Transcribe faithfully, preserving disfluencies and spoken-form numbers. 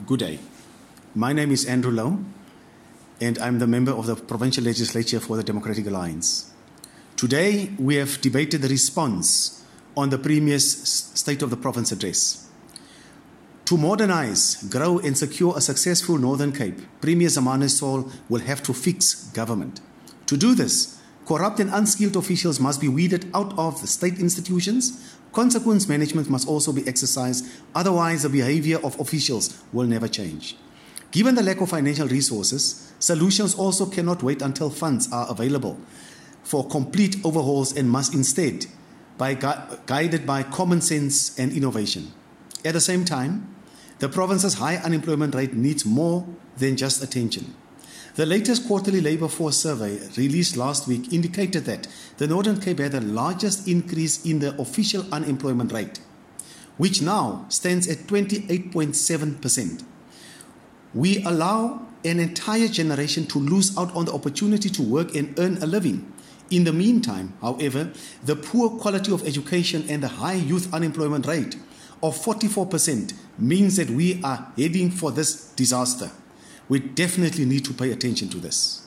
Good day. My name is Andrew Lowe, and I'm the member of the Provincial Legislature for the Democratic Alliance. Today, we have debated the response on the Premier's State of the Province address. To modernize, grow and secure a successful Northern Cape, Premier Zamani Saul will have to fix government. To do this, corrupt and unskilled officials must be weeded out of the state institutions. Consequence management must also be exercised, otherwise the behavior of officials will never change. Given the lack of financial resources, solutions also cannot wait until funds are available for complete overhauls and must instead be gu- guided by common sense and innovation. At the same time, the province's high unemployment rate needs more than just attention. The latest quarterly labour force survey released last week indicated that the Northern Cape had the largest increase in the official unemployment rate, which now stands at twenty-eight point seven percent. We allow an entire generation to lose out on the opportunity to work and earn a living. In the meantime, however, the poor quality of education and the high youth unemployment rate of forty-four percent means that we are heading for this disaster. We definitely need to pay attention to this.